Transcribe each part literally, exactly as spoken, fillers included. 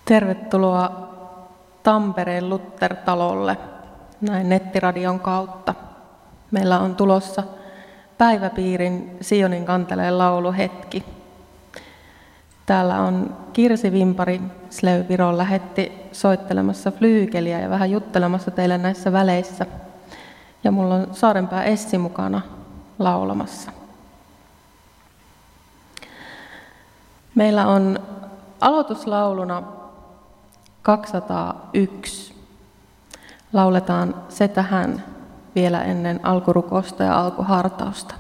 Tervetuloa Tampereen Luther-talolle näin nettiradion kautta. Meillä on tulossa päiväpiirin Sionin kanteleen lauluhetki. Täällä on Kirsi Vimpari Slöy Viron lähetti soittelemassa flyykeliä ja vähän juttelemassa teille näissä väleissä. Ja mulla on Saarenpää Essi mukana laulamassa. Meillä on aloituslauluna kaksisataayksi. Lauletaan se tähän vielä ennen alkurukosta ja alkuhartausta.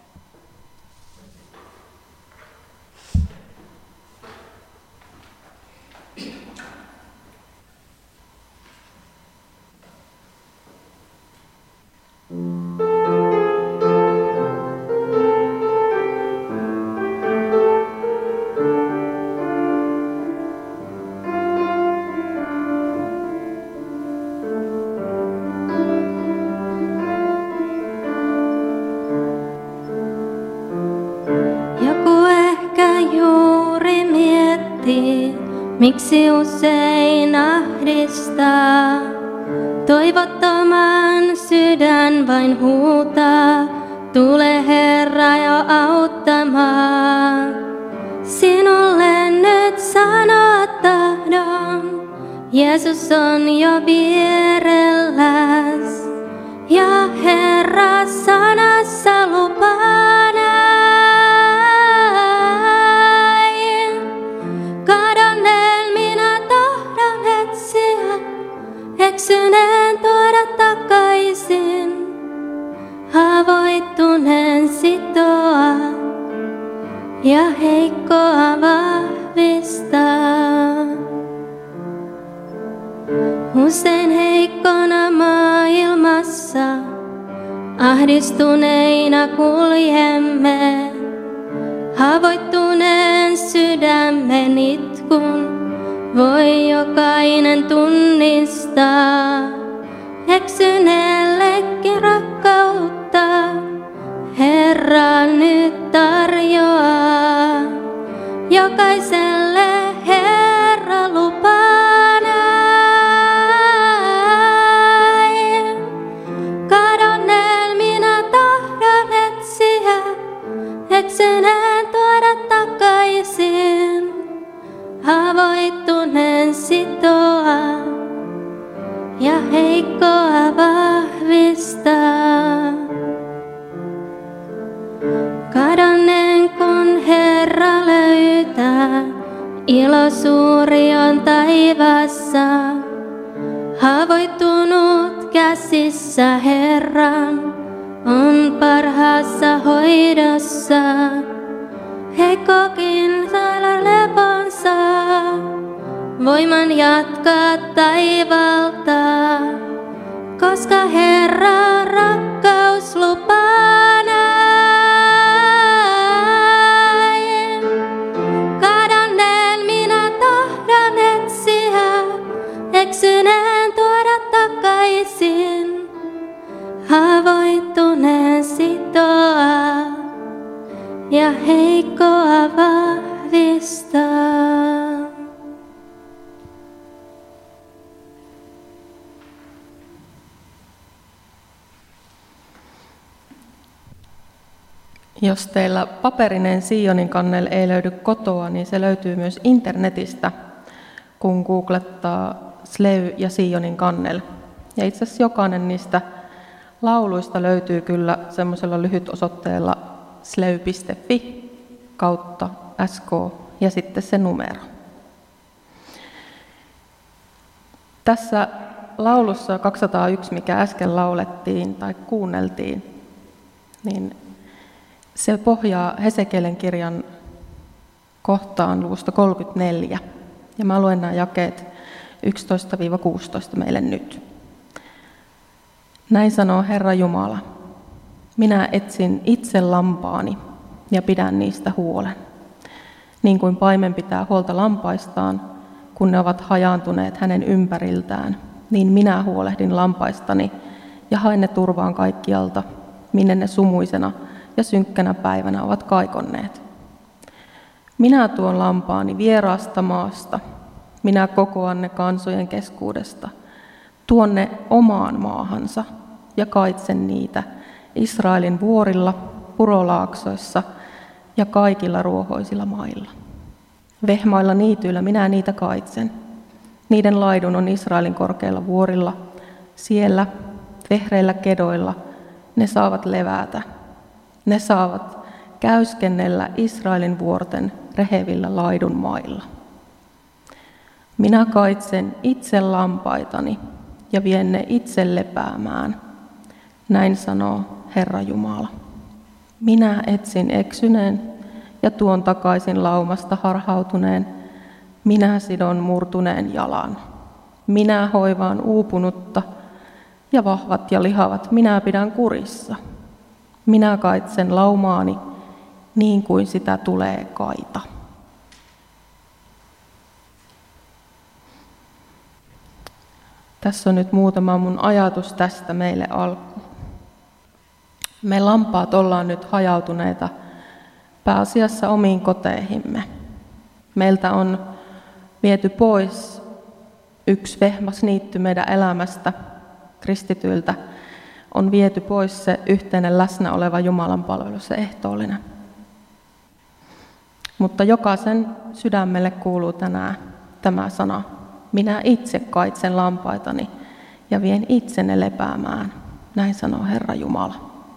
Miksi usein ahdistaa, toivottoman sydän vain huutaa, tule Herra jo auttamaan. Sinulle nyt sanoa tahdon, Jeesus on jo vierelläs, ja Herra sanassa lupaa. Eksyneen tuoda takaisin, haavoittuneen sitoa ja heikkoa vahvistaa. Usein heikkona maailmassa, ahdistuneina kuljemme, haavoittuneen sydämen itkun voi jokainen tunnistaa. Eksyneellekin rakkautta Herra nyt tarjoaa. Jokaiselle Herra lupaa näin. Kadonneen minä tahdon etsiä, eksyneen tuoda takaisin. Haavoittuneen sitoa ja heikkoa vahvistaa. Kadonneen kun Herra löytää, ilo suuri on taivaassa. Haavoittunut käsissä Herran on parhaassa hoidossa. Heikkokin saada leponsa, voiman jatkaa taivalta, koska Herran rakkaus lupaa näin. Kadonneen minä tahdon etsiä, eksyneen tuoda takaisin, haavoittuneen sitoa ja heikkoa vahvistaa. Jos teillä paperinen Sionin kannel ei löydy kotoa, niin se löytyy myös internetistä, kun googlettaa Slöy ja Sionin kannel. Ja itse asiassa jokainen niistä lauluista löytyy kyllä semmoisella lyhytosoitteella slöy piste fi kautta sk ja sitten se numero. Tässä laulussa kaksisataayksi, mikä äsken laulettiin tai kuunneltiin, niin se pohjaa Hesekielen kirjan kohtaan luvusta kolmekymmentäneljä. Ja mä luen nämä jakeet yksitoista kuusitoista meille nyt. Näin sanoo Herra Jumala. Minä etsin itse lampaani ja pidän niistä huolen. Niin kuin paimen pitää huolta lampaistaan, kun ne ovat hajaantuneet hänen ympäriltään, niin minä huolehdin lampaistani ja haen ne turvaan kaikkialta, minne ne sumuisena ja synkkänä päivänä ovat kaikonneet. Minä tuon lampaani vieraasta maasta, Minä kokoan ne kansojen keskuudesta, tuon ne omaan maahansa ja kaitsen niitä Israelin vuorilla, purolaaksoissa ja kaikilla ruohoisilla mailla. Vehmailla niityillä minä niitä kaitsen. Niiden laidun on Israelin korkeilla vuorilla. Siellä vehreillä kedoilla ne saavat levätä. Ne saavat käyskennellä Israelin vuorten rehevillä laidun mailla. Minä kaitsen itse lampaitani ja vien ne itse lepäämään. Näin sanoo Herra Jumala. Minä etsin eksyneen ja tuon takaisin laumasta harhautuneen. Minä sidon murtuneen jalan. Minä hoivaan uupunutta ja vahvat ja lihavat minä pidän kurissa. Minä kaitsen laumaani niin kuin sitä tulee kaita. Tässä on nyt muutama mun ajatus tästä meille alkuun. Me lampaat ollaan nyt hajautuneita pääasiassa omiin koteihimme. Meiltä on viety pois yksi vehmas niitty meidän elämästä, kristityiltä. On viety pois se yhteinen läsnä oleva Jumalan palvelu, se ehtoollinen. Mutta jokaisen sydämelle kuuluu tänään tämä sana. Minä itse kaitsen lampaitani ja vien itse ne lepäämään. Näin sanoo Herra Jumala.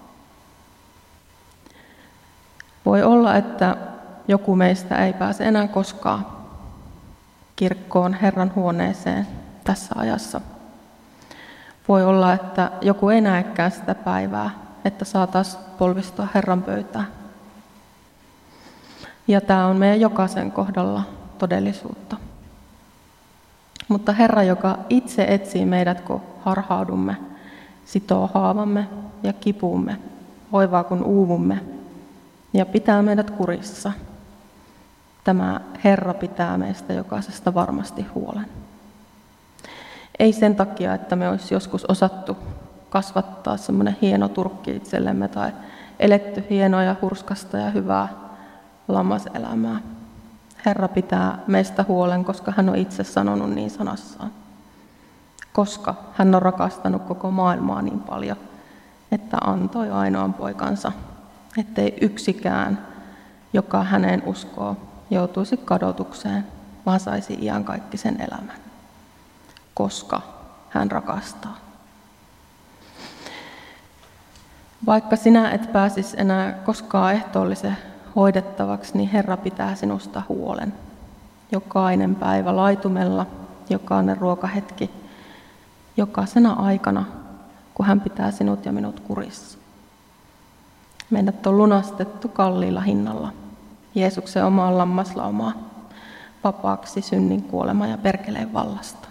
Voi olla, että joku meistä ei pääse enää koskaan kirkkoon Herran huoneeseen tässä ajassa. Voi olla, että joku ei näekään sitä päivää, että saataisiin polvistua Herran pöytään. Ja tämä on meidän jokaisen kohdalla todellisuutta. Mutta Herra, joka itse etsii meidät, kun harhaudumme, sitoo haavamme ja kipuumme, hoivaa kun uuvumme ja pitää meidät kurissa. Tämä Herra pitää meistä jokaisesta varmasti huolen. Ei sen takia, että me olisi joskus osattu kasvattaa semmoinen hieno turkki itsellemme tai eletty hienoa ja hurskasta ja hyvää lammaselämää. Herra pitää meistä huolen, koska hän on itse sanonut niin sanassaan. Koska hän on rakastanut koko maailmaa niin paljon, että antoi ainoan poikansa, ettei yksikään, joka häneen uskoo, joutuisi kadotukseen, vaan saisi iankaikkisen elämän. Koska hän rakastaa. Vaikka sinä et pääsisi enää koskaan ehtoollisen hoidettavaksi, niin Herra pitää sinusta huolen. Jokainen päivä laitumella, jokainen ruokahetki, jokaisena aikana, kun hän pitää sinut ja minut kurissa. Meidät on lunastettu kalliilla hinnalla, Jeesuksen omaan lammaslaumaan, vapaaksi synnin, kuoleman ja perkeleen vallasta.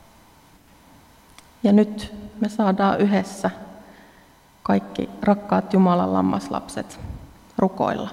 Ja nyt me saadaan yhdessä kaikki rakkaat Jumalan lammaslapset rukoilla.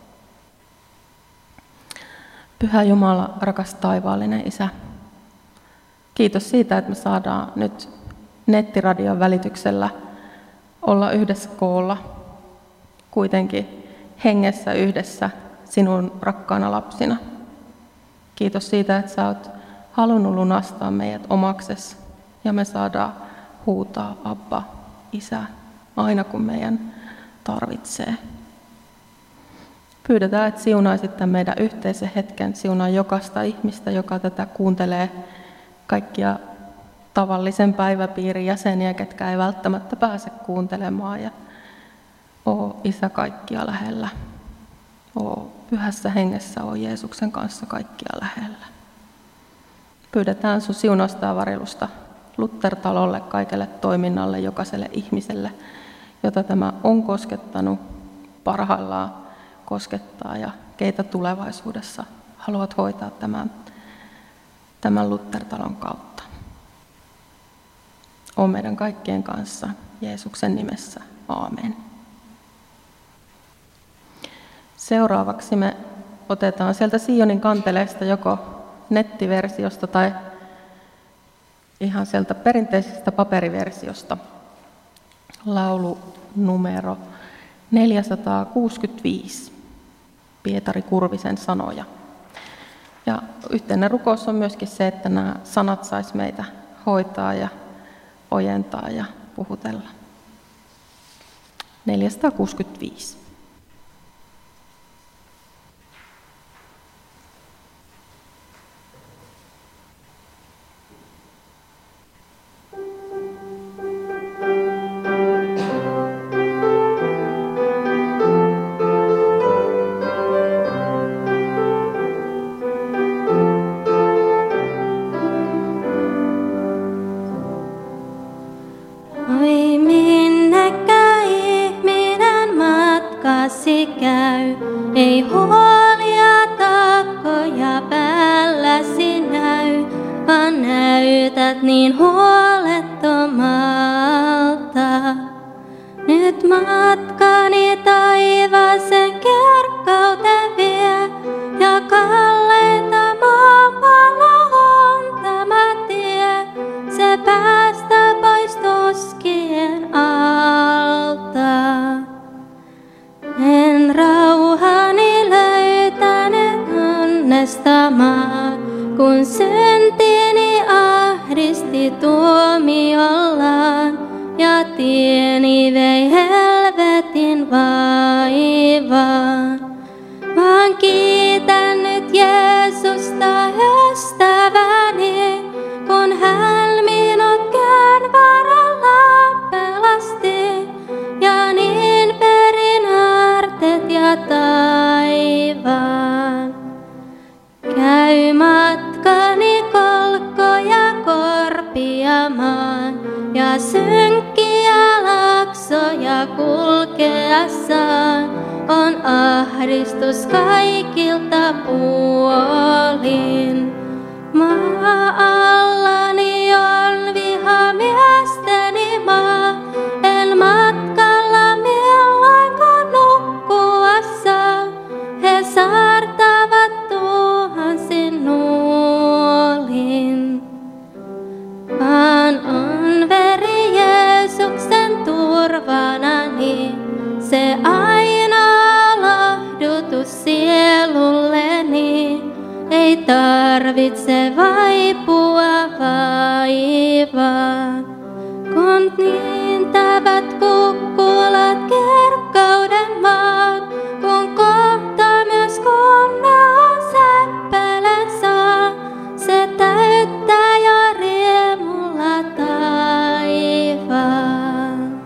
Pyhä Jumala, rakas taivaallinen Isä, kiitos siitä, että me saadaan nyt nettiradion välityksellä olla yhdessä koolla, kuitenkin hengessä yhdessä sinun rakkaana lapsina. Kiitos siitä, että sä oot halunnut lunastaa meidät omaksesi ja me saadaan huutaa Abba, Isä, aina kun meidän tarvitsee. Pyydetään, että siunaisit tämän meidän yhteisen hetken, siunaa jokaista ihmistä, joka tätä kuuntelee, kaikkia tavallisen päiväpiirin jäseniä, ketkä ei välttämättä pääse kuuntelemaan. Ja oo Isä kaikkia lähellä. Oo pyhässä hengessä, oo Jeesuksen kanssa kaikkia lähellä. Pyydetään sun siunausta ja varjelusta Luther-talolle, kaikelle toiminnalle, jokaiselle ihmiselle, jota tämä on koskettanut, parhaillaan koskettaa ja keitä tulevaisuudessa haluat hoitaa tämän, tämän Luther-talon kautta. On meidän kaikkien kanssa Jeesuksen nimessä. Aamen. Seuraavaksi me otetaan sieltä Sionin kanteleesta joko nettiversiosta tai ihan sieltä perinteisestä paperiversiosta laulu numero neljäsataakuusikymmentäviisi, Pietari Kurvisen sanoja. Ja yhteinen rukous on myöskin se, että nämä sanat sais meitä hoitaa ja ojentaa ja puhutella. neljäsataakuusikymmentäviisi. Oi minnekä ihminen matkasi käy, ei huolia taakkoja päälläsi näy, vaan näytät niin huolettomalta. Nyt matkani taivaaseen kirkkauteen vie, ja kalleita maapallon on tämä tie, se päästä pois tuskien alta. En rauhani löytänyt onnestamaan, kun syntini ahdisti tuomiollaan, ja tieni vei helvetin vaivaan. Vaan kiitän nyt Jeesusta ystäväni, kun hän minut kään varalla pelasti, ja niin perin aarteet ja taivaan. Käy matkani kolkkoja korpiamaan, ja synkkiä laksoja kulkeessaan on ahdistus kaikilta puolin. Maa allani on viha miesteni maa, en matkalla milloinkaan nukkuessa. He saartavat tuhansin nuolin. Vaan on veri Jeesuksen turvanani, se aina lohdutus sielulleni. Ei tarvitse vaipua vaivaan, kun niintävät kukkulat kirkkauden maat, kun kohta myös kunnon seppelen saa, se täyttää jo riemulla taivaan.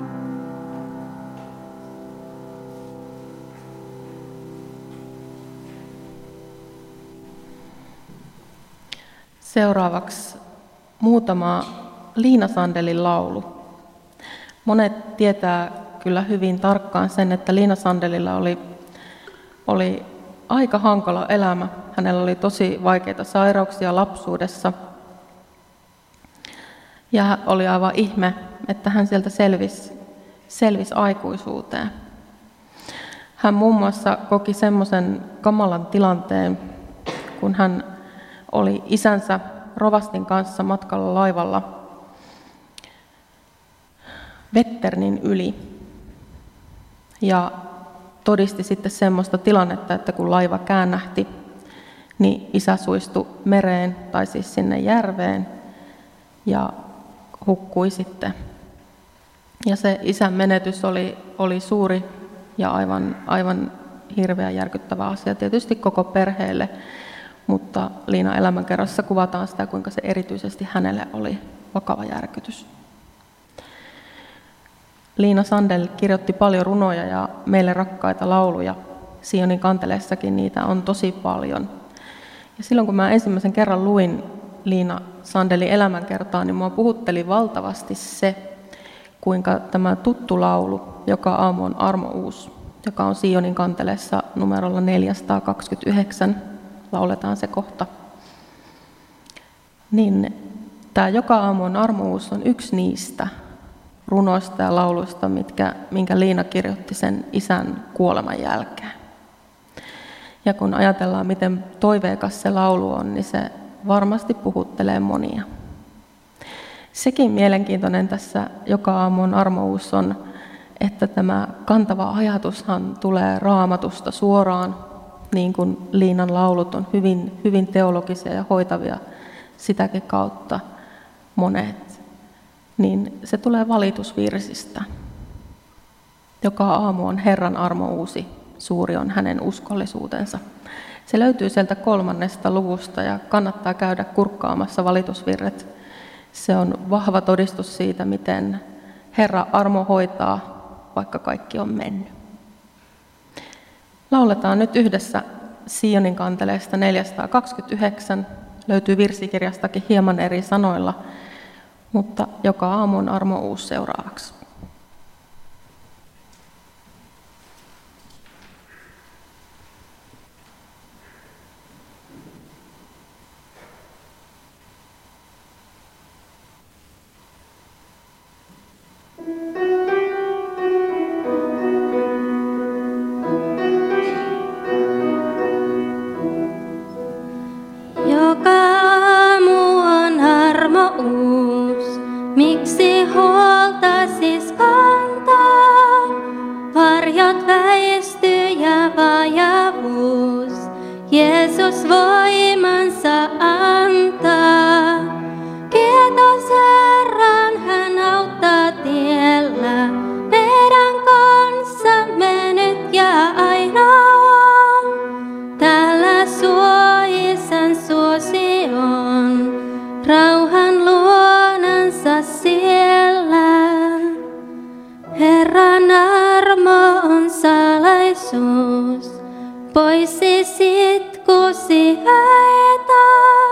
Seuraavaksi muutama Liina Sandelin laulu. Monet tietää kyllä hyvin tarkkaan sen, että Liina Sandelilla oli, oli aika hankala elämä. Hänellä oli tosi vaikeita sairauksia lapsuudessa. Ja oli aivan ihme, että hän sieltä selvisi, selvisi aikuisuuteen. Hän muun muassa koki semmoisen kamalan tilanteen, kun hän oli isänsä rovastin kanssa matkalla laivalla Vetternin yli. Ja todisti sitten semmoista tilannetta, että kun laiva käännähti, niin isä suistui mereen, tai siis sinne järveen, ja hukkui sitten. Ja se isän menetys oli, oli suuri ja aivan, aivan hirveä järkyttävä asia tietysti koko perheelle, mutta Liina elämänkerrassa kuvataan sitä, kuinka se erityisesti hänelle oli vakava järkytys. Liina Sandel kirjoitti paljon runoja ja meille rakkaita lauluja. Sionin kanteleessakin niitä on tosi paljon. Ja silloin kun mä ensimmäisen kerran luin Liina Sandelin elämänkertaa, niin mua puhutteli valtavasti se, kuinka tämä tuttu laulu, joka aamu on armouus, joka on Sionin kanteleessa numerolla neljäsataakaksikymmentäyhdeksän, lauletaan se kohta. Niin tämä joka aamu on armouus on yksi niistä runoista ja lauluista, mitkä, minkä Liina kirjoitti sen isän kuoleman jälkeen. Ja kun ajatellaan, miten toiveikas se laulu on, niin se varmasti puhuttelee monia. Sekin mielenkiintoinen tässä joka aamu on armouus on, että tämä kantava ajatushan tulee Raamatusta suoraan, niin kuin Liinan laulut on hyvin, hyvin teologisia ja hoitavia sitäkin kautta monet, niin se tulee valitusvirsistä. Joka aamu on Herran armo uusi, suuri on hänen uskollisuutensa. Se löytyy sieltä kolmannesta luvusta ja kannattaa käydä kurkkaamassa valitusvirret. Se on vahva todistus siitä, miten Herra armo hoitaa, vaikka kaikki on mennyt. Lauletaan nyt yhdessä Sionin kanteleesta neljäsataakaksikymmentäyhdeksän. Löytyy virsikirjastakin hieman eri sanoilla, mutta joka aamu on armo uusi seuraavaksi. Miksi huolta siis kantaa? Varjot väistyy ja vajavuus. Jeesus voimansa antaa. Kiitos Herran, hän auttaa tiellä. Meidän kanssamme nyt ja aina on. Täällä suo Isän suosion. Rauhan luonansa siellä. Herran armo on salaisuus. Poissi sitkusi häitä.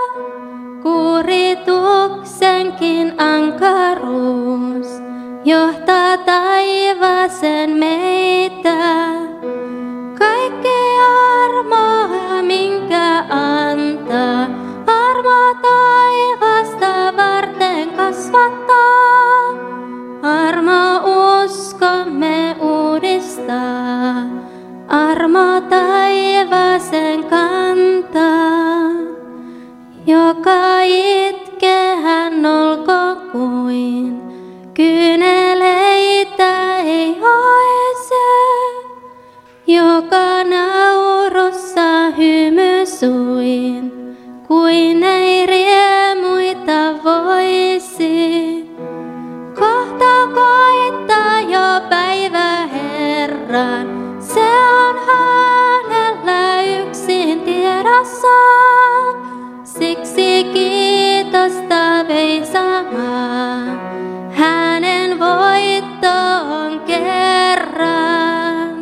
Kurituksenkin ankaruus johtaa taivaaseen meitä. Kaikki armoa minkä antaa. Armo taivasta varten kasvattaa. Armo uskomme uudistaa. Armo taivaaseen kantaa. Joka itkee hän olko kuin kyyneleitä ei haise. Joka naurussa hymy suin. Kuin ei riemuita voisi. Kohta koittaa jo päivä Herran. Se on hänellä yksin tiedossaan. Siksi kiitosta veisamaan. Hänen voitto on kerran.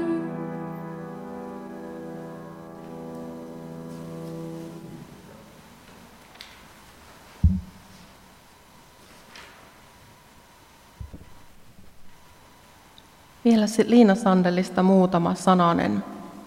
Vielä Liina Sandelista muutama sananen.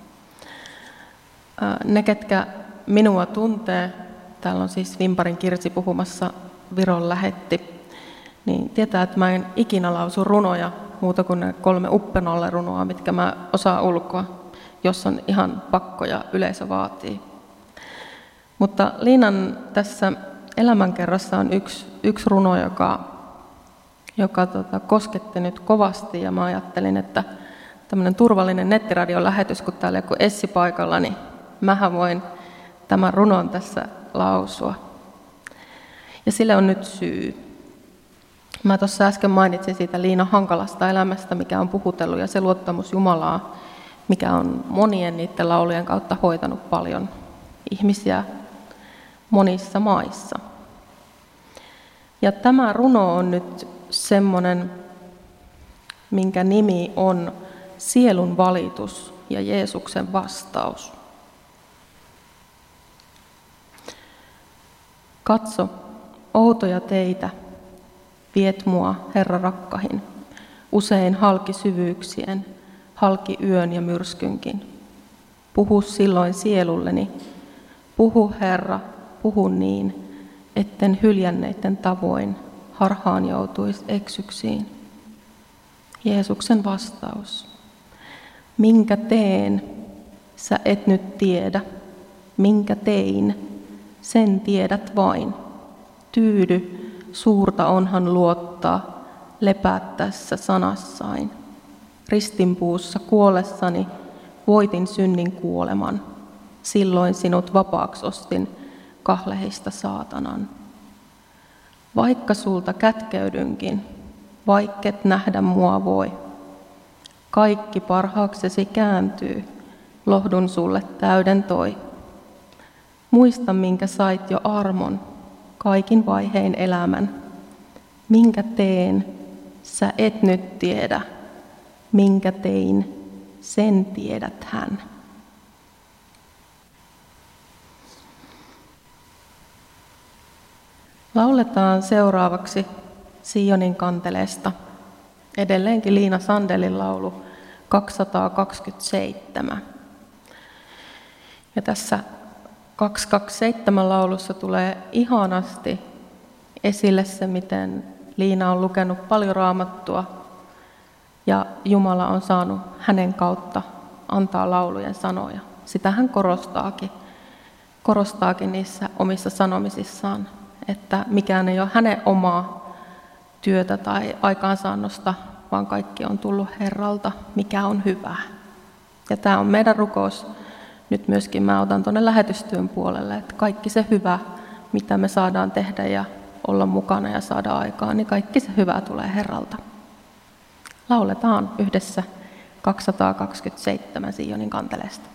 Ne, ketkä minua tuntee, täällä on siis Vimparin Kirsi puhumassa Viron lähetti, niin tietää, että mä en ikinä lausu runoja muuta kuin ne kolme Uppenolle runoa, mitkä mä osaan ulkoa, jos on ihan pakko ja yleisö vaatii. Mutta Liinan tässä elämänkerrassa on yksi, yksi runo, joka joka tota, kosketti nyt kovasti, ja mä ajattelin, että tämmöinen turvallinen nettiradion lähetys, kun täällä joku Essi paikalla, niin mähän voin tämän runon tässä lausua. Ja sille on nyt syy. Mä tuossa äsken mainitsin siitä Liinan hankalasta elämästä, mikä on puhutellut, ja se luottamus Jumalaa, mikä on monien niiden laulujen kautta hoitanut paljon ihmisiä monissa maissa. Ja tämä runo on nyt semmoinen, minkä nimi on Sielun valitus ja Jeesuksen vastaus. Katso, outoja teitä, viet mua, Herra rakkahin, usein halki syvyyksien, halki yön ja myrskynkin. Puhu silloin sielulleni, puhu Herra, puhu niin, etten hyljänneiden tavoin harhaan joutuisi eksyksiin. Jeesuksen vastaus. Minkä teen, sä et nyt tiedä. Minkä tein, sen tiedät vain. Tyydy, suurta onhan luottaa, lepää tässä sanassain. Ristinpuussa kuollessani voitin synnin kuoleman. silloin sinut vapaaksi ostin kahlehista saatanan. Vaikka sulta kätkeydynkin, vaikket nähdä mua voi. Kaikki parhaaksesi kääntyy, lohdun sulle täyden toi. Muista, minkä sait jo armon, kaikin vaihein elämän. Minkä teen, sä et nyt tiedä. Minkä tein, sen tiedät hän. Lauletaan seuraavaksi Sionin kanteleesta. Edelleenkin Liina Sandelin laulu kaksisataakaksikymmentäseitsemän. Ja tässä kaksisataakaksikymmentäseitsemän laulussa tulee ihanasti esille se, miten Liina on lukenut paljon Raamattua ja Jumala on saanut hänen kautta antaa laulujen sanoja. Sitä hän korostaakin, korostaakin niissä omissa sanomisissaan, että mikään ei ole hänen omaa työtä tai aikaansaannosta, vaan kaikki on tullut Herralta, mikä on hyvää. Ja tämä on meidän rukous. Nyt myöskin mä otan tuonne lähetystyön puolelle, että kaikki se hyvä, mitä me saadaan tehdä ja olla mukana ja saada aikaan, niin kaikki se hyvä tulee Herralta. Lauletaan yhdessä kaksisataakaksikymmentäseitsemän Sionin kanteleesta.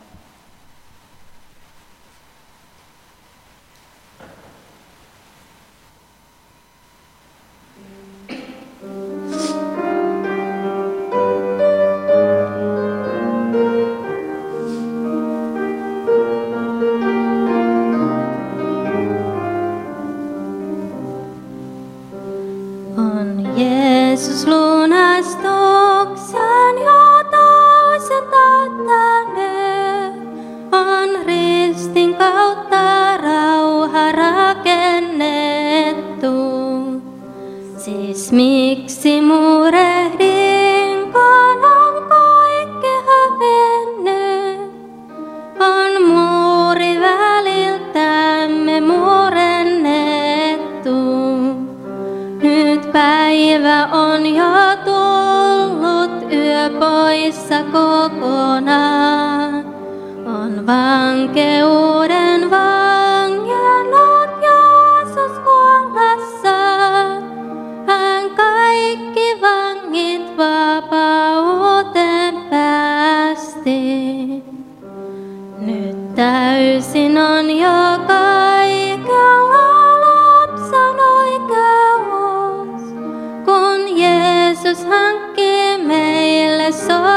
Jeesus lunastuksen jo toisen täyttänyt, on ristin kautta rauha rakennettu. Siis miksi murehdin, kun on kaikki hävennyt? On muuri väliltämme murennettu. Nyt päivä on jo tullut, yö poissa kokonaan. On vankeuden vangennut Jeesus kuollessaan. Hän kaikki vangit vapauteen päästi. Nyt täysin on jo kaikella lapsen oikeus, kun Jeesus hankki meille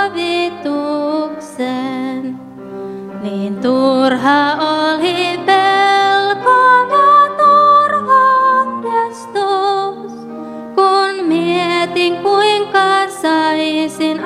sovituksen. Niin turha oli pelko ja turha ahdistus, kun mietin kuinka saisin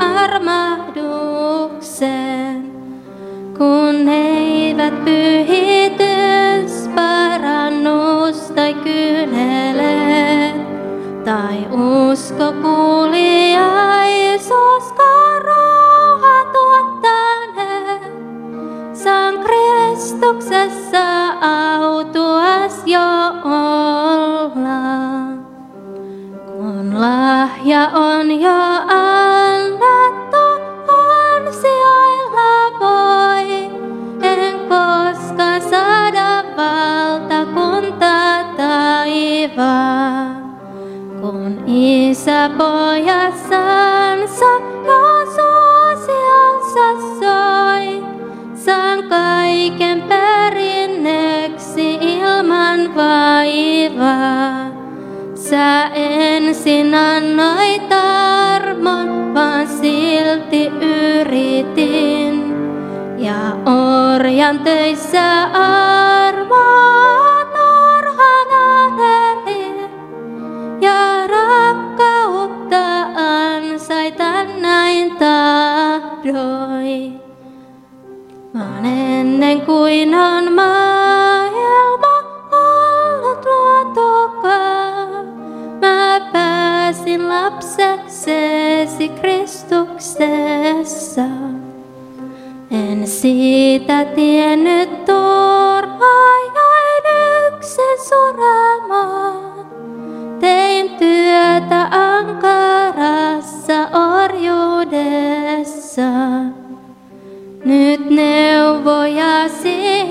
armahduksen. Kun eivät pyhitys, parannus tai kyyneleet, tai usko kuuliaisuuskaan rauha tuottaneet, saan Kristuksessa autuas jo olla. Kun lahja on jo annettu, ansioilla voi, en koskaan saada valtakuntaa taivaan. Kun Isä pojassansa jo suosionsa soi, saan kaiken perinnöksi ilman vaivaa. Sä ensin annoit armon, vaan silti yritin. Ja orjan töissä armoa turhana elin. Ja rakkautta ansaitan näin tahdoin. Vaan ennen kuin on maailma ollut luotukaan, mä pääsin lapseksesi Kristuksessa. En siitä tiennyt turhaa, jäin yksin suremaan. Tein työtä ankarassa orjuudessa. Nyt neuvojasi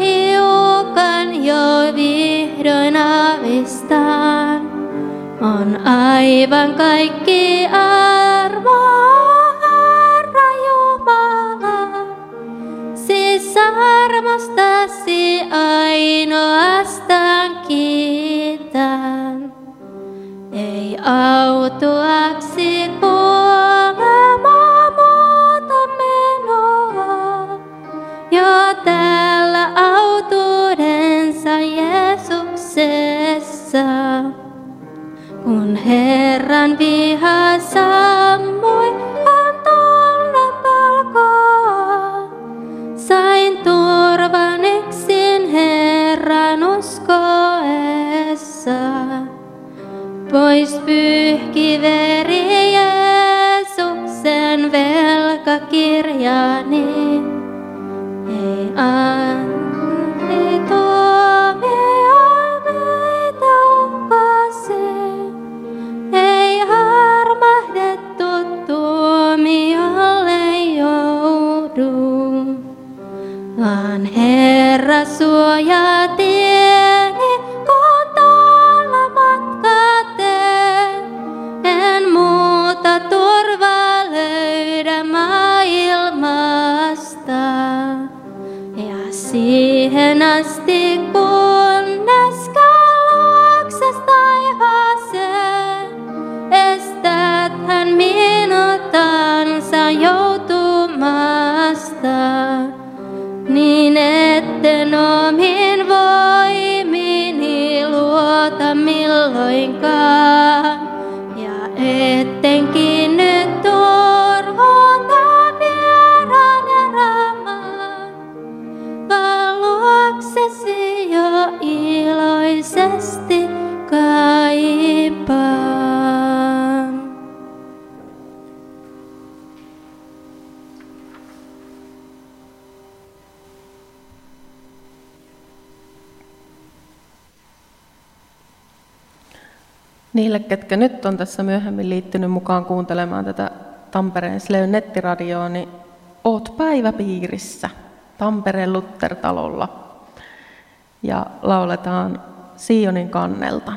Herran on aivan kaikki armoa, Herra Jumala. Siis armostasi ainoastaan kiitän. Ei autuaksi kuolemaa muuta menoa, jo täällä autuudensa Jeesuksessa. Kun Herran viha sammui, hän tulla pelkoa. Sain turvan yksin Herran uskoessa. Pois pyyhki veri Jeesuksen velkakirjani. Ei anti tuomio meitä uhkasi. Ei armahdettu tuomiolle joudu. Vaan Herra suojaa tieni, kun tuolla matkaa teen. En muuta turvaa löydä maailmasta. Ja siihen asti, kunnes luokses taivaaseen, estät hän minut ansa joutumasta. Niin etten omiin voimini luota milloinkaan, ja ettenkin nyt turvota vieraan elämään, vaan luoksesi jo iloisesti kaipaan. Niille, ketkä nyt on tässä myöhemmin liittynyt mukaan kuuntelemaan tätä Tampereen Sleyn nettiradioa, niin oot päiväpiirissä Tampereen Luther-talolla ja lauletaan Sionin kannelta.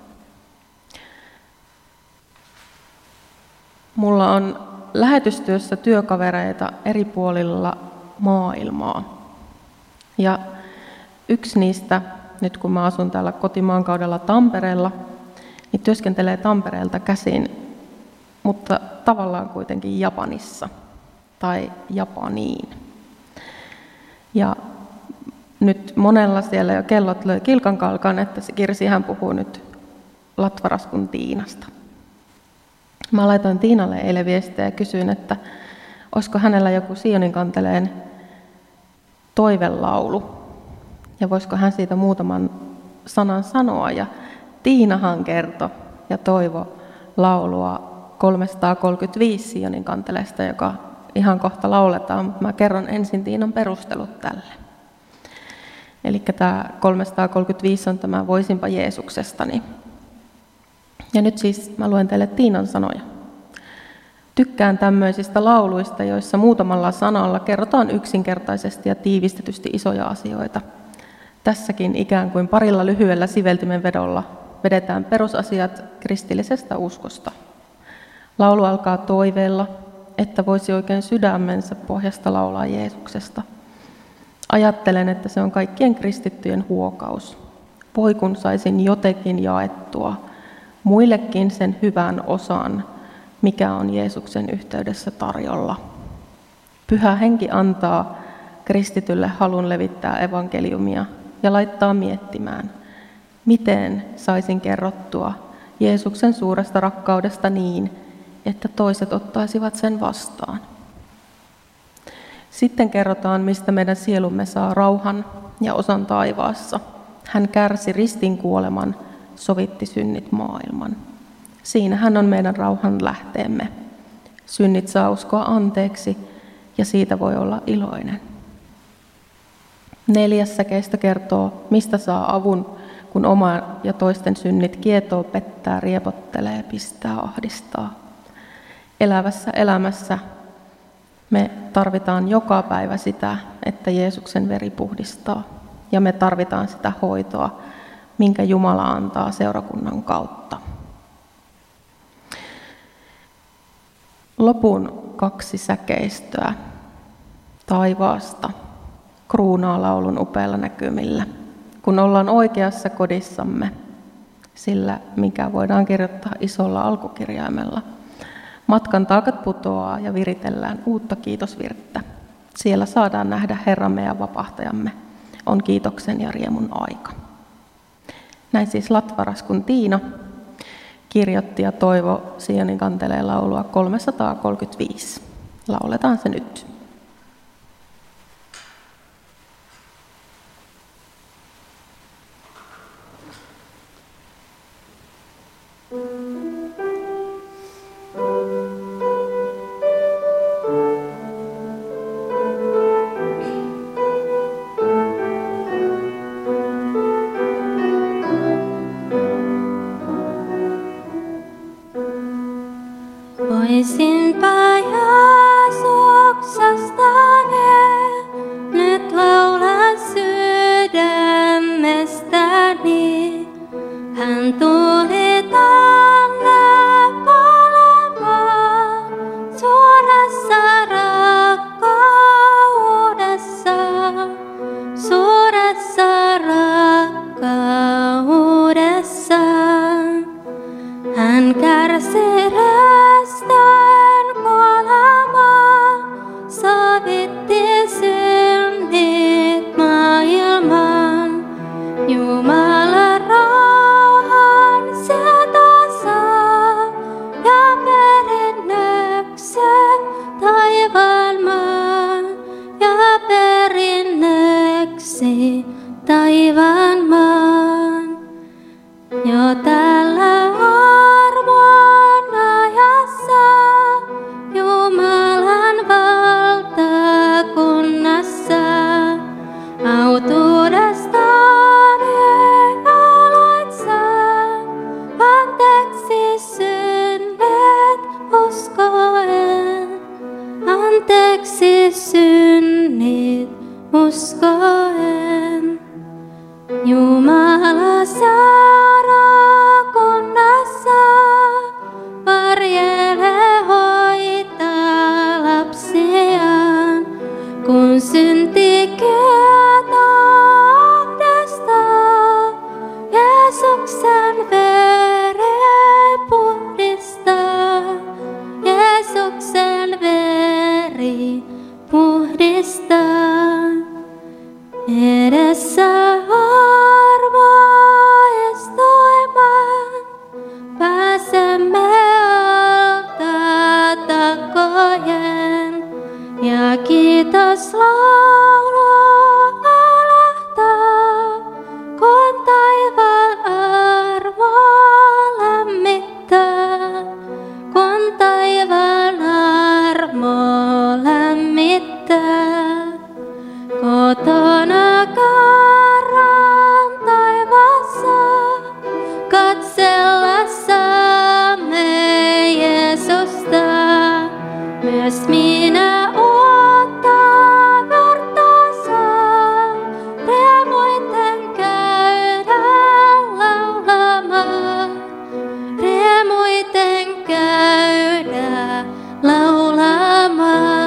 Mulla on lähetystyössä työkavereita eri puolilla maailmaa. Ja yksi niistä, nyt kun mä asun täällä kotimaankaudella Tampereella, niin työskentelee Tampereelta käsin, mutta tavallaan kuitenkin Japanissa tai Japaniin. Ja nyt monella siellä jo kellot löi kilkan kalkan, että Kirsi hän puhuu nyt Latvaraskun Tiinasta. Mä laitoin Tiinalle eilen viestiä ja kysyin, että olisiko hänellä joku Sionin kanteleen toivelaulu ja voisiko hän siitä muutaman sanan sanoa. Ja Tiinahan kertoi ja toivo laulua kolmesataakolmekymmentäviisi Sionin kanteleesta, joka ihan kohta lauletaan, mutta mä kerron ensin Tiinan perustelut tälle. Eli tämä kolmesataakolmekymmentäviisi on tämä Voisinpa Jeesuksestani. Ja nyt siis mä luen teille Tiinan sanoja. Tykkään tämmöisistä lauluista, joissa muutamalla sanalla kerrotaan yksinkertaisesti ja tiivistetysti isoja asioita. Tässäkin ikään kuin parilla lyhyellä siveltimen vedolla vedetään perusasiat kristillisestä uskosta. Laulu alkaa toiveella, että voisi oikein sydämensä pohjasta laulaa Jeesuksesta. Ajattelen, että se on kaikkien kristittyjen huokaus. Voi kun saisin jotenkin jaettua muillekin sen hyvän osan, mikä on Jeesuksen yhteydessä tarjolla. Pyhä Henki antaa kristitylle halun levittää evankeliumia ja laittaa miettimään, miten saisin kerrottua Jeesuksen suuresta rakkaudesta niin, että toiset ottaisivat sen vastaan. Sitten kerrotaan, mistä meidän sielumme saa rauhan ja osan taivaassa. Hän kärsi ristin kuoleman, sovitti synnit maailman. Siinä hän on meidän rauhan lähteemme. Synnit saa uskoa anteeksi ja siitä voi olla iloinen. Neljäs säkeistö kertoo, mistä saa avun, kun oma ja toisten synnit kietoo, pettää, riepottelee, pistää, ahdistaa. Elävässä elämässä me tarvitaan joka päivä sitä, että Jeesuksen veri puhdistaa. Ja me tarvitaan sitä hoitoa minkä Jumala antaa seurakunnan kautta. Lopun kaksi säkeistöä taivaasta kruunaa laulun upeilla näkymillä, kun ollaan oikeassa kodissamme, sillä mikä voidaan kirjoittaa isolla alkukirjaimella. Matkan taakat putoaa ja viritellään uutta kiitosvirttä. Siellä saadaan nähdä Herramme ja vapahtajamme. On kiitoksen ja riemun aika. Näin siis Latvaras, kun Tiina kirjoitti ja Toivo Sionin kantelee laulua kolmesataakolmekymmentäviisi. Lauletaan se nyt. Voisinpä Jeesuksestani nyt laulaa sydämestäni. Hän tuli tänne palemaan suuressa rakkaudessa, suuressa rakkaudessa. Hän kärsi ristin kuolemaa, sovitti synnit maailman. Jumala rauhan sieltä saa ja perinnöksi taivaan maan, ja perinnöksi taivaan maan. Jo tällä armon ajassa Jumalan valtakunnassa autuudestaan aloitsa anteeksi synnit uskoen, anteeksi synnit uskoen. Jumala seurakunnassa varjelee hoitaa lapsiaan, kun synti ahdistaa. Jeesuksen veri puhdistaa, Jeesuksen veri puhdistaa. Edessä armoistuimaan pääsemme alta takojen, ja kiitos laulu alahtaa, kun taivaan armo lämmittää, kun taivaan armo lämmittää. Kotona karran taivaassa, katsellessamme Jeesusta, myös minä uutta verta saan, riemuiten käydä laulamaan, riemuiten käydä laulamaan.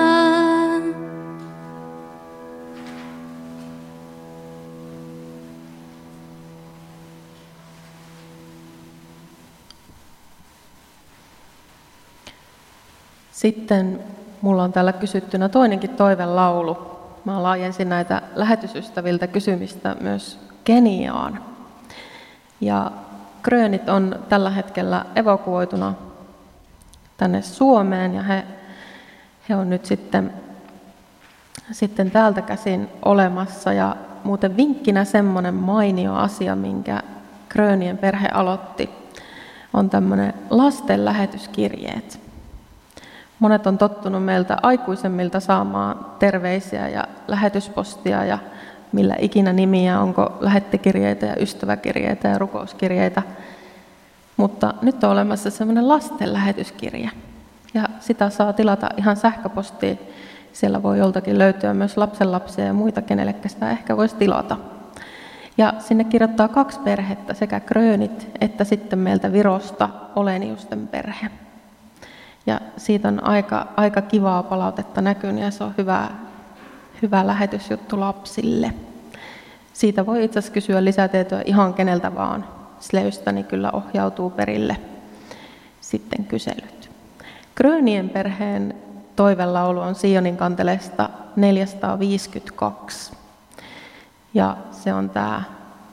Sitten mulla on täällä kysyttynä toinenkin toivelaulu. Mä laajensin näitä lähetysystäviltä kysymistä myös Keniaan. Ja kröönit on tällä hetkellä evakuoituna tänne Suomeen, ja he, he on nyt sitten, sitten täältä käsin olemassa. Ja muuten vinkkinä semmoinen mainio asia, minkä kröönien perhe aloitti, on tämmöinen lasten lähetyskirjeet. Monet on tottunut meiltä aikuisemmilta saamaan terveisiä ja lähetyspostia ja millä ikinä nimiä, onko lähettikirjeitä ja ystäväkirjeitä ja rukouskirjeitä. Mutta nyt on olemassa semmoinen lasten lähetyskirje, ja sitä saa tilata ihan sähköpostiin. Siellä voi joltakin löytyä myös lapsenlapsia ja muita, kenellekä sitä ehkä voisi tilata. Ja sinne kirjoittaa kaksi perhettä, sekä Kröönit että sitten meiltä Virosta Oleniusten perhe. Ja siitä on aika, aika kivaa palautetta näkynyt ja se on hyvä, hyvä lähetysjuttu lapsille. Siitä voi itse asiassa kysyä lisätietoa ihan keneltä vaan. Sleystä niin kyllä ohjautuu perille sitten kyselyt. Kröönien perheen toivelaulu on Sionin kanteleesta neljäsataaviisikymmentäkaksi. Ja se on tämä,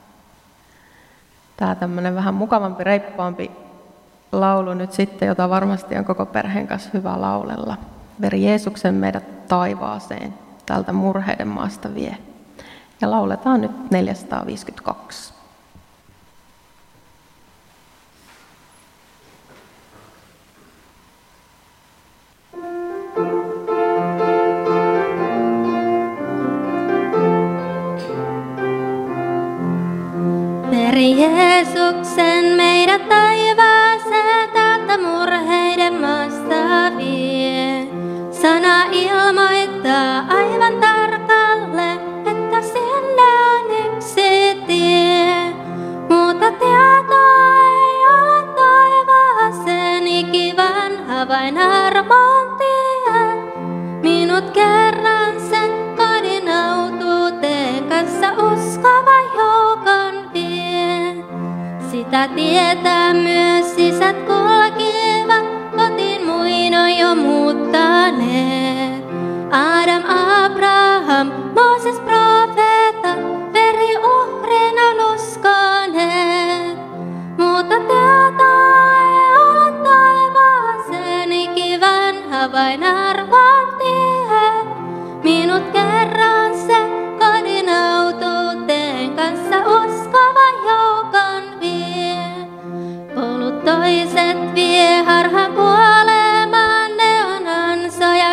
tämä tämmöinen vähän mukavampi, reippaampi laulu nyt sitten, jota varmasti on koko perheen kanssa hyvä laulella. Veri Jeesuksen meidät taivaaseen, täältä murheiden maasta vie. Ja lauletaan nyt neljäsataaviisikymmentäkaksi. Veri Jeesuksen meidät taivaaseen, täältä murheiden maasta vie. Sana ilmoittaa aivan tarkalle, että sinne on yksi tie. Muuta tietoa ei ole taivaaseen, ikivanha vain armon tie. Minut kerran sen kodin autuuteen kanssa uskova joukon vie. Sitä tietää myös sisät kulkivat, kotiin muinoin jo muuttaneet. Adam, Abraham, Mooses, profeetta, veri uhrina uskoneet. Muuta tietoa ei ole taivaaseen, ikivanha vain arvon tie. Minut kerran se kodin autuuteen kanssa uskova joukon vie. Polut toiset vie harhaan kuolemaan, ne on ansoja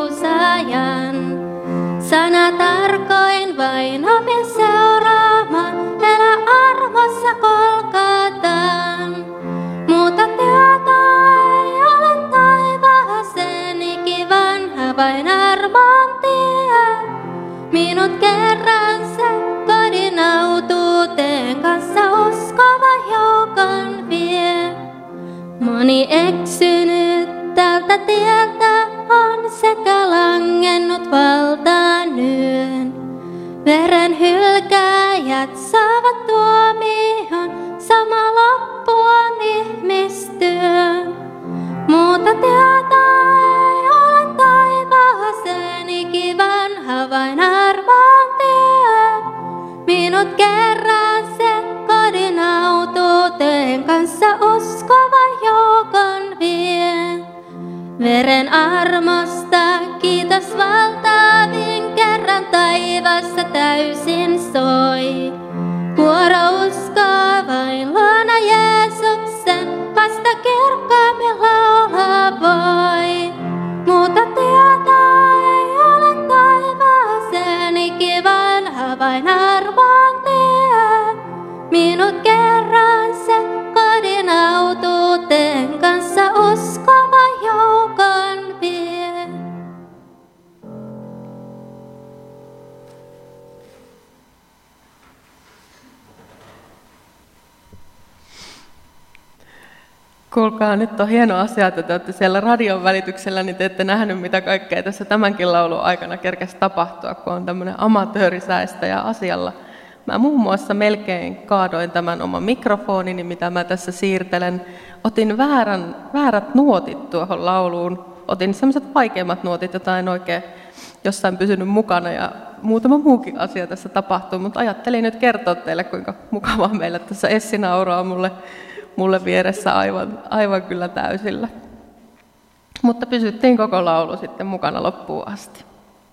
kiusaajan. Sana tarkoin vain opin seuraamaan, elä armossa kolkataan. Muuta tietoa ei ole taivaaseen, ikivanha vain armon tie. Minut kerran se kodin autuuteen kanssa uskova joukon vie. Moni eksynyt tältä tieltä on sekä langennut valtaan yön. Veren hylkääjät saavat tuomion, sama loppu on ihmistyö. Muuta tietoa ei ole taivaaseen, ikivanha vain arvon tie. Minut kerran se kodin autuuteen kanssa uskova joukon vie. Veren armosta kiitos valtavin, kerran taivassa täysin soi. Kuoro uskoa vain luona Jeesuksen, vasta kirkkaammin laulaa voi. Muuta tietoa ei ole taivaaseen, ikivanha vain arvon tie. Minut kerran se kodin autuuteen kanssa uskova joukon vie. Kuulkaa, nyt on hieno asia, että te olette siellä radion välityksellä, niin te ette nähnyt, mitä kaikkea tässä tämänkin laulun aikana kerkesi tapahtua, kun on tämmöinen amatöörisäestäjä asialla. Mä muun muassa melkein kaadoin tämän oman mikrofonini, mitä mä tässä siirtelen. Otin väärän, väärät nuotit tuohon lauluun. Otin sellaiset vaikeimmat nuotit, joita en oikein jossain pysynyt mukana, ja muutama muukin asia tässä tapahtuu, mutta ajattelin nyt kertoa teille, kuinka mukavaa meillä tässä Essi nauraa mulle, mulle vieressä aivan, aivan kyllä täysillä. Mutta pysyttiin koko laulu sitten mukana loppuun asti.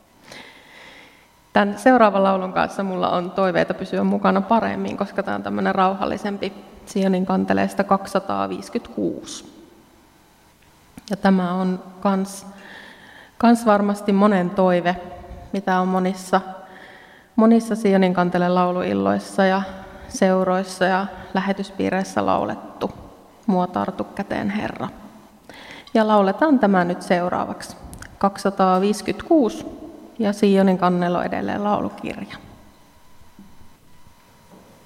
Tämän seuraavan laulun kanssa mulla on toiveita pysyä mukana paremmin, koska tämä on tämmöinen rauhallisempi Sionin kanteleesta kaksisataaviisikymmentäkuusi. Ja tämä on kans, kans varmasti monen toive, mitä on monissa, monissa Sionin kantelen lauluilloissa ja seuroissa ja lähetyspiireissä laulettu. Mua tartu käteen, Herra. Ja lauletaan tämä nyt seuraavaksi. kaksisataaviisikymmentäkuusi ja Sionin kannella on edelleen laulukirja.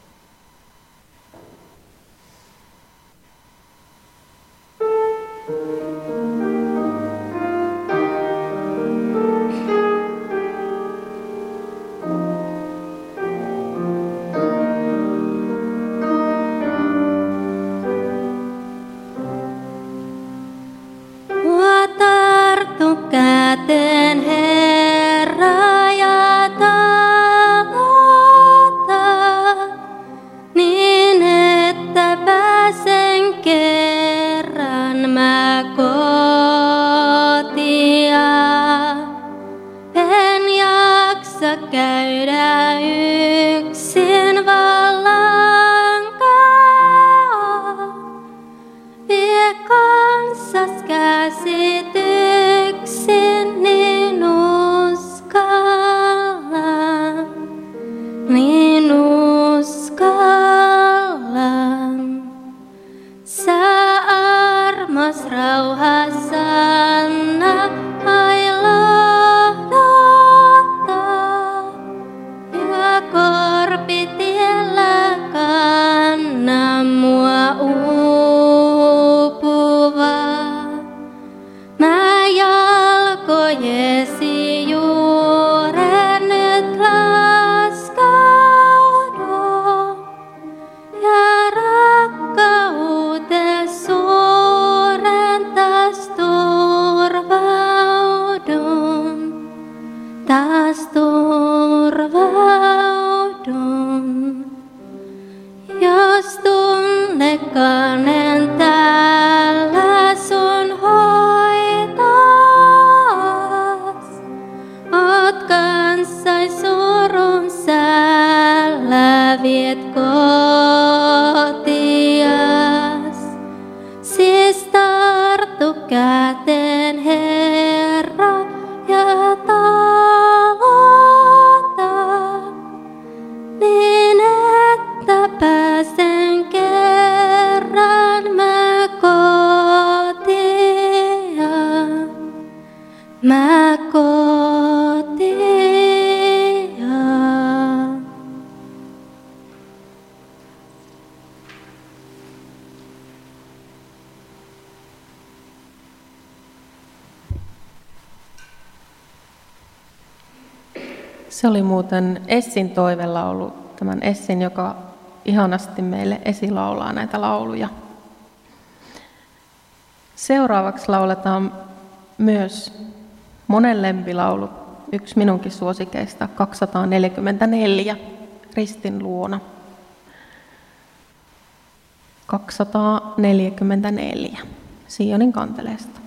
Sä armas rauhassa anna ailohdata ja korpitiellä kanna mua uupuvaa. Mä jalkojesi juuren nyt laskaudun ja rakkautes suuren taas turvaudun, taas turvaudun. Jos tunnekanen täällä sun hoitas, oot kanssai surun säällä viet kotias. Siis tartu käteen Herra ja talota, niin että pääsen kerran mä kotia, mä kotia. Se oli muuten Essin toivelaulu, tämän Essin, joka ihanasti meille esilaulaa näitä lauluja. Seuraavaksi lauletaan myös monen lempilaulu, yksi minunkin suosikeista, kaksisataaneljäkymmentäneljä, Ristin luona. kaksisataaneljäkymmentäneljä, Sionin kanteleesta.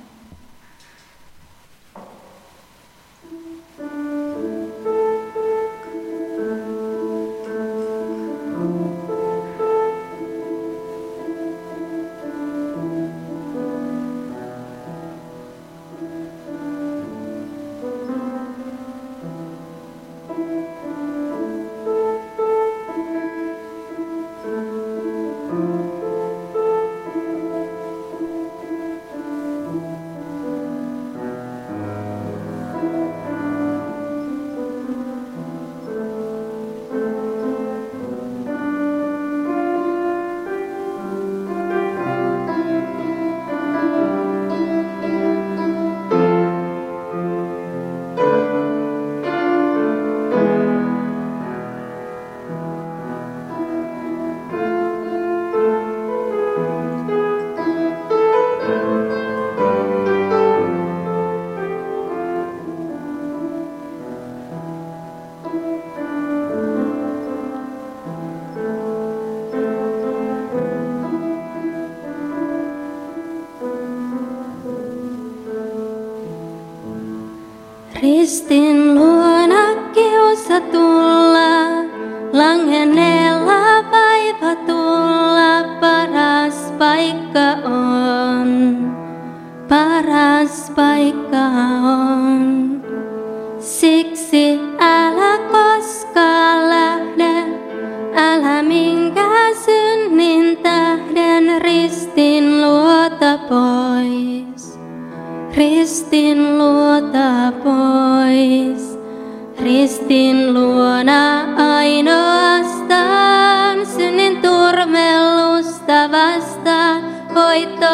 Ristin luona kiusatulla, langenneella vaivatulla paras paikka on, paras paikka on. Siksi älä koskaan lähde, älä minkään synnin tähden ristin luota pois. Ristin luota pois, ristin luona ainoastaan synnin turmellusta vastaan voitto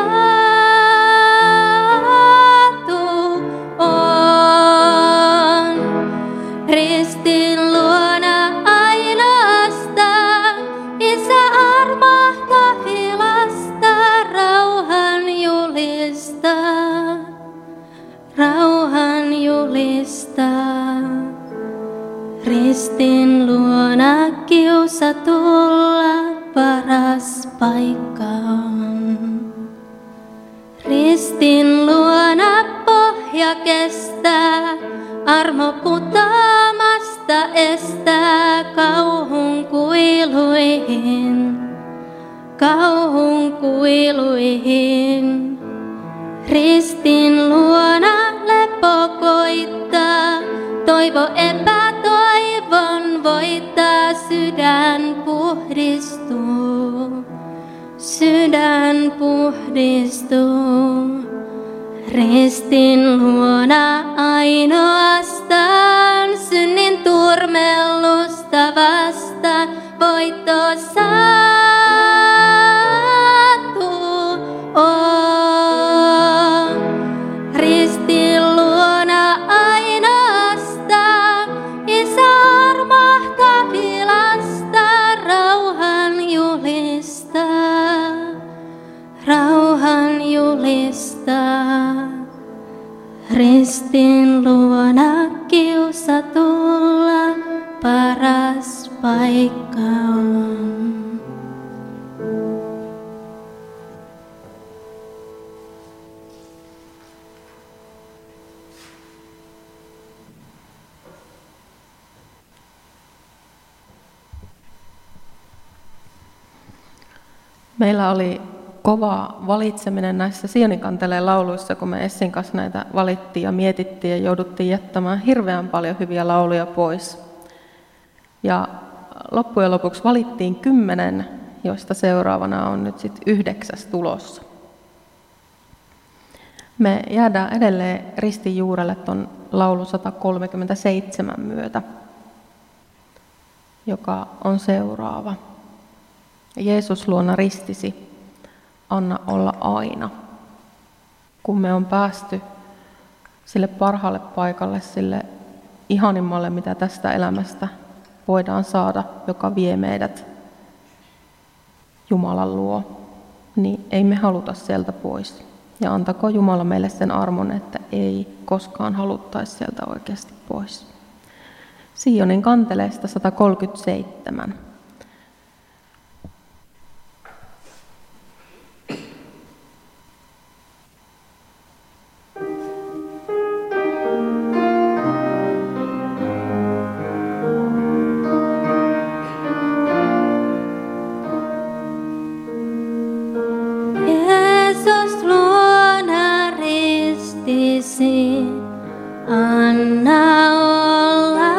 saatu on. Ristin luona ainoastaan Isä armahtaa vilasta rauhan julistaa. Rauhan julistaa, ristin luona kiusatulla paras paikka on. Ristin luona pohja kestää, armo putoamasta estää kauhun kuiluihin, kauhun kuiluihin. Ristin luona lepo koittaa, toivo epätoivon voittaa, sydän puhdistuu. sydän puhdistuu. Ristin luona ainoastaan synnin turmellusta vastaan voitto saatu on. Ristin luona ainoastaan Isä armahtaa vilasta rauhan julistaa, rauhan julistaa. Ristin luona kiusatulla paras paikka on. Meillä oli kova valitseminen näissä Sionin kanteleen lauluissa, kun me Essin kanssa näitä valittiin ja mietittiin ja jouduttiin jättämään hirveän paljon hyviä lauluja pois. Ja loppujen lopuksi valittiin kymmenen, joista seuraavana on nyt sitten yhdeksäs tulossa. Me jäädään edelleen ristin juurelle tuon laulu sata kolmekymmentäseitsemän myötä, joka on seuraava. Jeesus luona ristisi, anna olla aina. Kun me on päästy sille parhaalle paikalle, sille ihanimmalle, mitä tästä elämästä voidaan saada, joka vie meidät Jumalan luo, niin ei me haluta sieltä pois. Ja antako Jumala meille sen armon, että ei koskaan haluttaisi sieltä oikeasti pois. Sionin kanteleesta sata kolmekymmentäseitsemän. Anna olla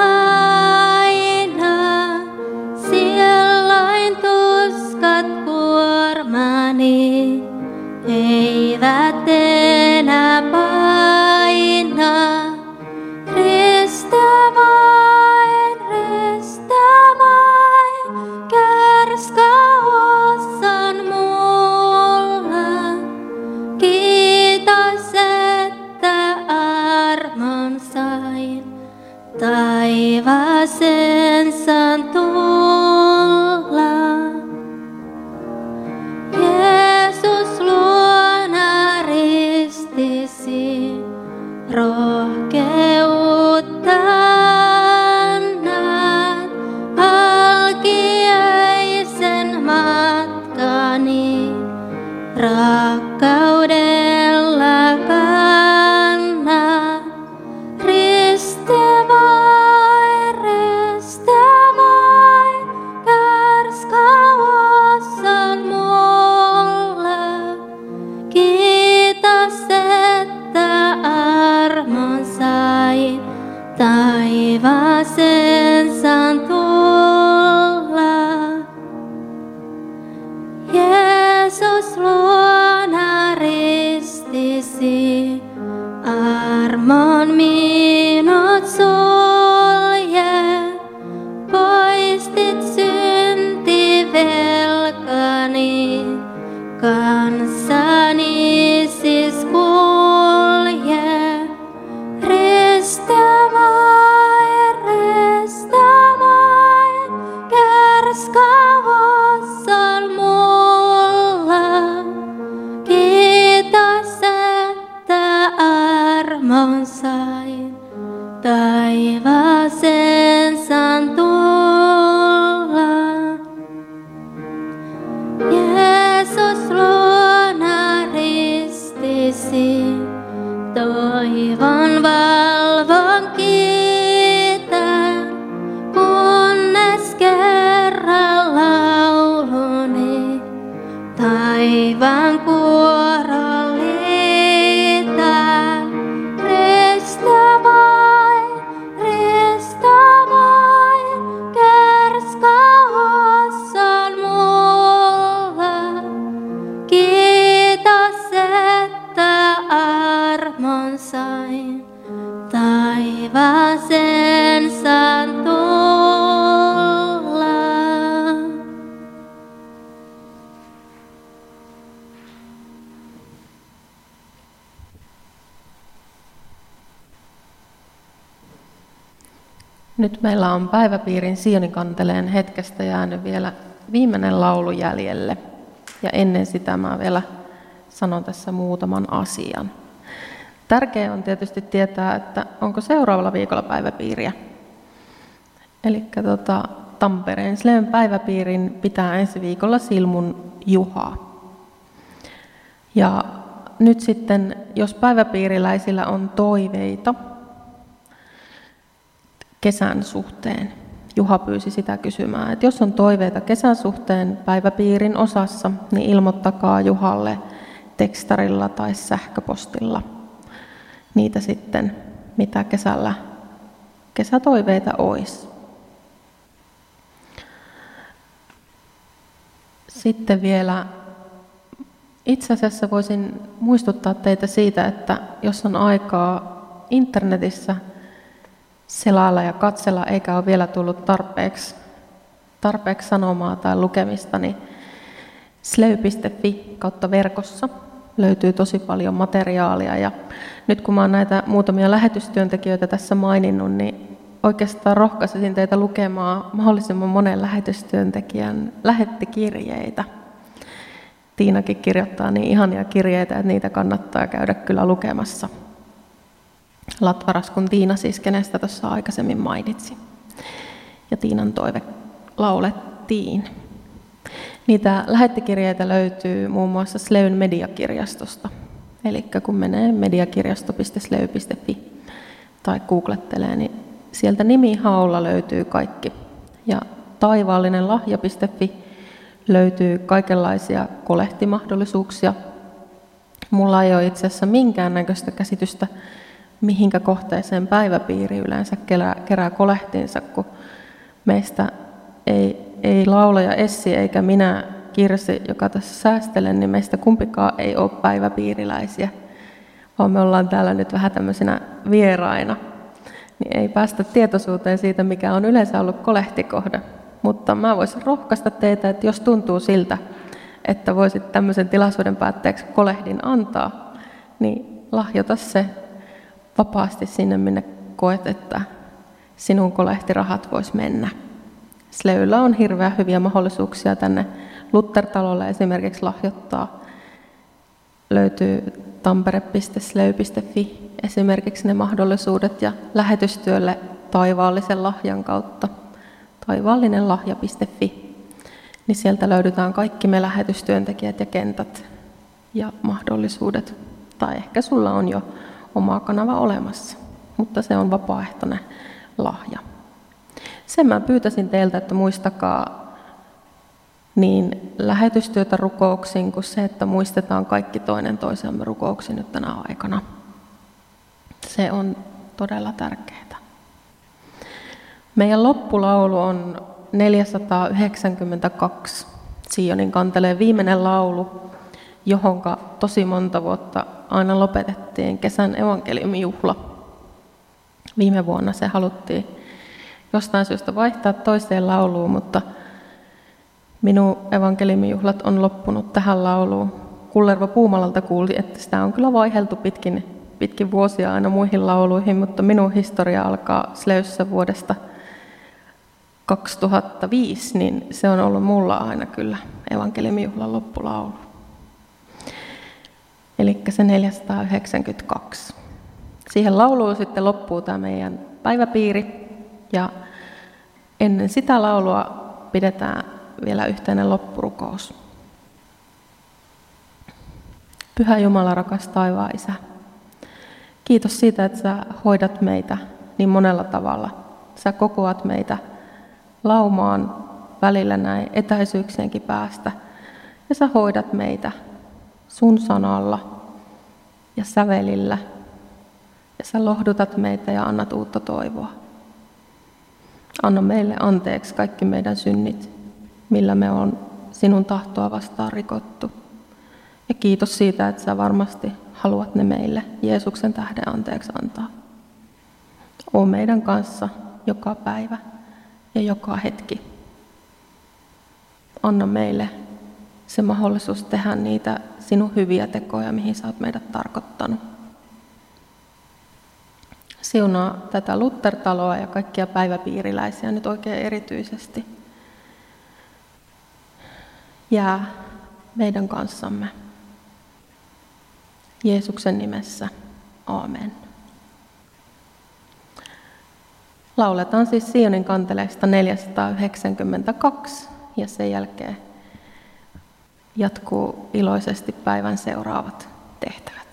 aina, silloin tuskat kuormani eivät enää paina. Ristä vain, ristä vain, kärskaus on mulla. Kiitos, että armon sain, taivaaseen saan tulla. Jeesus luona ristisi, rohkeutta annat, alkiaisen matkani, rakkaudella kannat. Riste vai, riste vai, kärskaus on mulla. Kiitos, että armon sain, taivaaseen saan tulla. Jeesus luona ristisi, armon minut sulje, poistit syntivelkani, kanssani siis kulje. Ristä vai, ristä vai, kärskaus on mulla. Kiitos, että armon sain, taivaaseen saan tulla. Jeesus luona ristisi, toivon valvon kiitän, kunnes kerran lauluni taivaan kuoron liitän. Ristä vai, ristä vai, kärskaus on mulla. Nyt meillä on päiväpiirin Sionin kanteleen hetkestä jäänyt vielä viimeinen laulu jäljelle. Ja ennen sitä mä vielä sanon tässä muutaman asian. Tärkeää on tietysti tietää, että onko seuraavalla viikolla päiväpiiriä. Eli tota, Tampereen Sleyn päiväpiirin pitää ensi viikolla Silmun Juha. Ja nyt sitten, jos päiväpiiriläisillä on toiveita kesän suhteen, Juha pyysi sitä kysymään, että jos on toiveita kesän suhteen päiväpiirin osassa, niin ilmoittakaa Juhalle tekstarilla tai sähköpostilla niitä sitten, mitä kesällä kesätoiveita olisi. Sitten vielä itse asiassa voisin muistuttaa teitä siitä, että jos on aikaa internetissä selailla ja katsella, eikä ole vielä tullut tarpeeksi, tarpeeksi sanomaa tai lukemista, niin sleu piste fi kautta verkossa löytyy tosi paljon materiaalia. Ja nyt kun mä oon näitä muutamia lähetystyöntekijöitä tässä maininnut, niin oikeastaan rohkaisin teitä lukemaan mahdollisimman monen lähetystyöntekijän lähettikirjeitä. Tiinakin kirjoittaa niin ihania kirjeitä, että niitä kannattaa käydä kyllä lukemassa. Latvaras kun Tiina siis, kenestä tuossa aikaisemmin mainitsi. Ja Tiinan toive laulettiin. Niitä lähettikirjeitä löytyy muun muassa Sleyn mediakirjastosta. Eli kun menee mediakirjasto piste sleu piste fi tai googlettelee, niin sieltä nimihaulla löytyy kaikki. Ja taivaallinen lahja piste fi löytyy kaikenlaisia kolehtimahdollisuuksia. Mulla ei ole itse asiassa minkäännäköistä käsitystä, mihinkä kohteeseen päiväpiiri yleensä kerää, kerää kolehtinsa, kun meistä ei, ei laulaja Essi eikä minä Kirsi, joka tässä säästelen, niin meistä kumpikaan ei ole päiväpiiriläisiä, vaan me ollaan täällä nyt vähän tämmöisinä vieraina. Niin ei päästä tietoisuuteen siitä, mikä on yleensä ollut kolehtikohde. Mutta mä voisin rohkaista teitä, että jos tuntuu siltä, että voisit tämmöisen tilaisuuden päätteeksi kolehdin antaa, niin lahjoita se vapaasti sinne, minne koet, että sinun kolehtirahat vois mennä. Sleyllä on hirveän hyviä mahdollisuuksia tänne Luther-talolle esimerkiksi lahjoittaa. Löytyy tampere piste sleu piste fi esimerkiksi ne mahdollisuudet ja lähetystyölle taivaallisen lahjan kautta. taivaallinen lahja piste fi, niin sieltä löydetään kaikki me lähetystyöntekijät ja kentät ja mahdollisuudet. Tai ehkä sulla on jo oma kanava olemassa, mutta se on vapaaehtoinen lahja. Sen mä pyytäisin teiltä, että muistakaa niin lähetystyötä rukouksiin kuin se, että muistetaan kaikki toinen toisemme rukouksiin nyt tänä aikana. Se on todella tärkeää. Meidän loppulaulu on neljäsataayhdeksänkymmentäkaksi, Sionin kanteleen viimeinen laulu, johonka tosi monta vuotta aina lopetettiin kesän evankeliumijuhla. Viime vuonna se haluttiin jostain syystä vaihtaa toiseen lauluun, mutta minun evankeliumijuhlat on loppunut tähän lauluun. Kullervo Puumalalta kuuli, että sitä on kyllä vaiheltu pitkin, pitkin vuosia aina muihin lauluihin, mutta minun historia alkaa Sleyssä vuodesta kaksituhattaviisi, niin se on ollut mulla aina kyllä evankeliumijuhlan loppulaulu. Eli se neljäsataayhdeksänkymmentäkaksi. Siihen lauluun sitten loppuu tämä meidän päiväpiiri, ja ennen sitä laulua pidetään vielä yhteinen loppurukous. Pyhä Jumala, rakas taivaan Isä, kiitos siitä, että sä hoidat meitä niin monella tavalla. Sä kokoat meitä laumaan välillä näin etäisyyksienkin päästä, ja sä hoidat meitä sun sanalla ja sävelillä, ja sä lohdutat meitä ja annat uutta toivoa. Anna meille anteeksi kaikki meidän synnit, millä me on sinun tahtoa vastaan rikottu. Ja kiitos siitä, että sä varmasti haluat ne meille Jeesuksen tähden anteeksi antaa. Oo meidän kanssa joka päivä ja joka hetki. Anna meille se mahdollisuus tehdä niitä sinun hyviä tekoja, mihin sä oot meidät tarkoittanut. Siunaa tätä Luther-taloa ja kaikkia päiväpiiriläisiä nyt oikein erityisesti. Jää meidän kanssamme. Jeesuksen nimessä. Aamen. Lauletaan siis Sionin kanteleesta neljäsataayhdeksänkymmentäkaksi ja sen jälkeen jatkuu iloisesti päivän seuraavat tehtävät.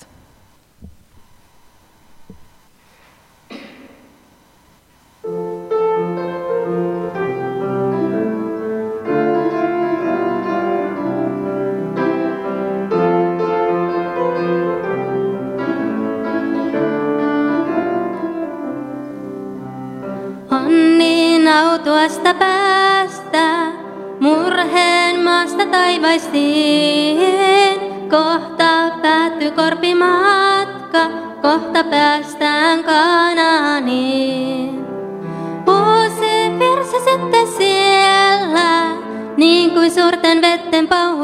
Tuosta päästä, murheen maasta taivaisiin. Kohta päättyy korpimatka, kohta päästään Kanaaniin. Uusi virsi sitten siellä, niin kuin suurten vetten pauhu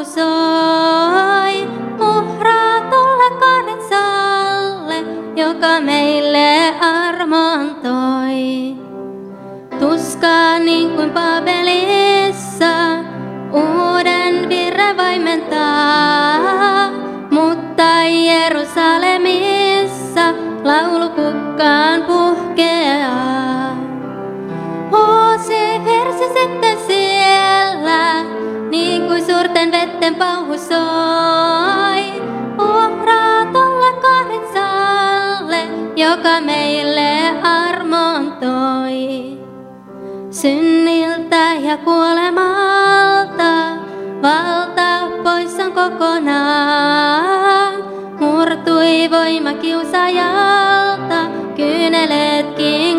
soi. Uhraa tulle Karitsalle, joka meille armon toi. Tuskaa niin kuin Babelissa, uuden virran vaimentaa, mutta Jerusalemissa laulukukkaan puhkeaa. Uusi virsi sitten siellä, niin kuin suurten vetten pauhu soi. Uhraa tulla Karitsalle, joka meille armon toi. Synniltä ja kuolemalta valta pois on kokonaan. Murtui voima kiusaajalta, kyyneletkin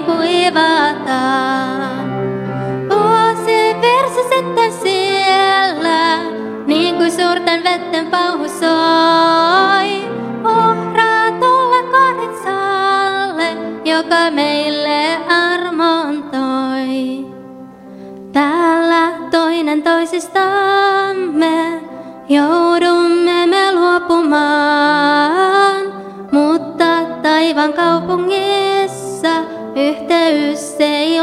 kuivataan. Uusi virsi sitten siellä, niin kuin suurten vetten pauhu soi. Uhraa tulla Karitsalle, joka meille armon toi. Täällä toinen toisistamme joudumme me luopumaan, mutta taivaan kaupungissa yhteys ei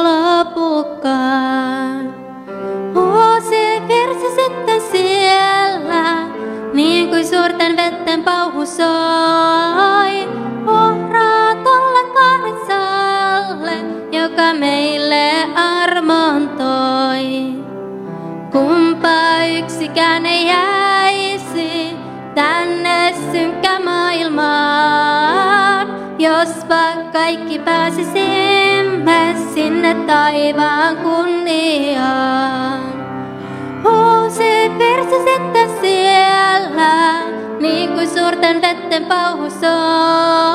lopukaan. Uusi virsi sitten siellä, niin kuin suurten vetten pauhu soi. Uhraa tulla Karitsalle, joka meille armon toi. Kumpaa yksikään ei jäisi tänne synkkä maailmaan, jospa kaikki pääsisimme sinne taivaan kunniaan. Uusi virsi sitten siellä, niin kuin suurten vetten pauhu soi.